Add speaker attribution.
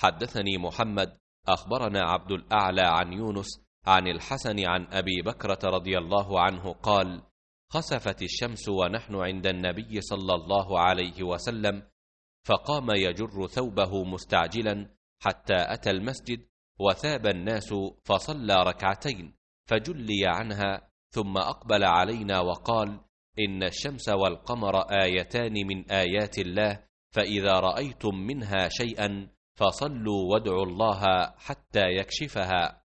Speaker 1: حدثني محمد أخبرنا عبد الأعلى عن يونس عن الحسن عن أبي بكرة رضي الله عنه قال: خسفت الشمس ونحن عند النبي صلى الله عليه وسلم، فقام يجر ثوبه مستعجلا حتى أتى المسجد، وثاب الناس فصلى ركعتين فجلي عنها، ثم أقبل علينا وقال: إن الشمس والقمر آيتان من آيات الله، فإذا رأيتم منها شيئا فصلوا وادعوا الله حتى يكشفها.